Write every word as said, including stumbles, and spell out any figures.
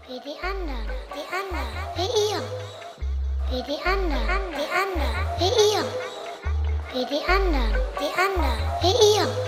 Wie die anderen, die anderen, wie ihr. Wie die anderen, die anderen, wie ihr. Wie die anderen, die anderen, wie ihr.